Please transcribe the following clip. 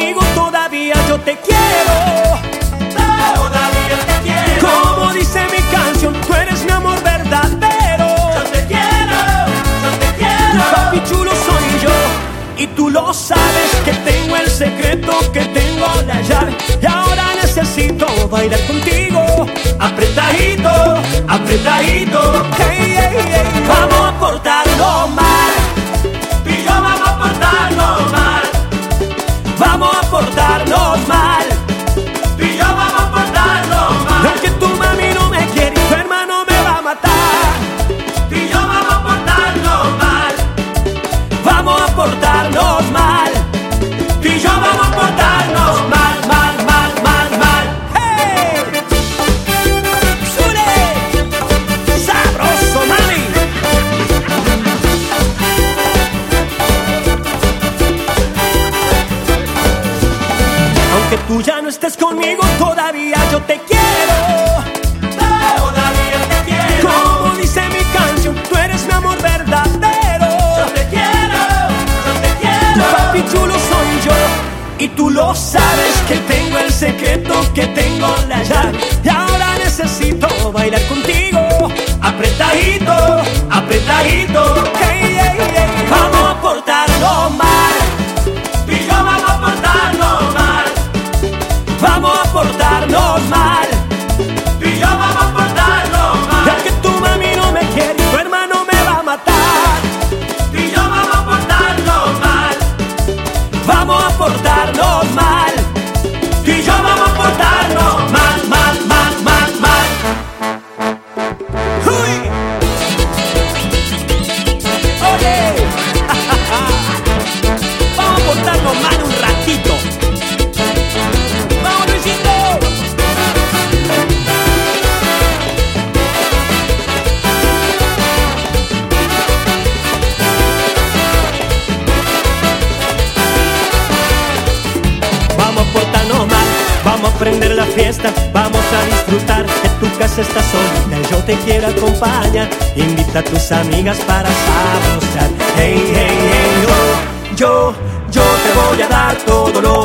conmigo, todavía yo te quiero. Todavía te quiero. Como dice mi canción, tú eres mi amor verdadero. Yo te quiero, yo te quiero. Papi chulo soy yo, y tú lo sabes, que tengo el secreto, que tengo la llave. Y ahora necesito bailar contigo, Apretadito, apretadito. hey, hey, hey. Vamos a portarnos mal, Tú y yo vamos a portarnos mal. vamos a portarnos mal. Tú y yo vamos a portarnos mal. Aunque tu mami no me quiere y tu hermano me va a matar, Tú y yo vamos a portarnos mal. vamos a portarnos mal. Tú y yo vamos a portarnos mal, mal, mal, mal, mal. ¡Hey! ¡Sule! ¡Sabroso, mami! Aunque tú ya no estés conmigo, todavía yo te quiero. Todavía te quiero. Como dice mi canción, tú eres mi amor verdadero. Yo te quiero, yo te quiero. Papi chulo soy yo, y tú lo sabes, que tengo el secreto, que tengo la llave. Y ahora necesito bailar contigo, Apretadito, apretadito. hey, hey, hey. Vamos a portarnos mal, Tú y yo vamos a portarnos mal. vamos a portarnos mal. Tú y yo vamos a portarnos mal. Ya que tu mami no me quiere y tu hermano me va a matar, Tú y yo vamos a portarnos mal. vamos a portarnos mal. Tú y yo vamos a portarnos mal, mal, mal, mal, mal. ¡Uy! ¡Oye! Vamos a portarnos mal un ratito. ¡Vamos, Luisito! Vamos a portarnos mal, vamos a prender la fiesta, vamos a disfrutar, que tu casa está solita y yo te quiero acompañar. Invita a tus amigas para saborear. Hey, hey, hey, yo te voy a dar todo lo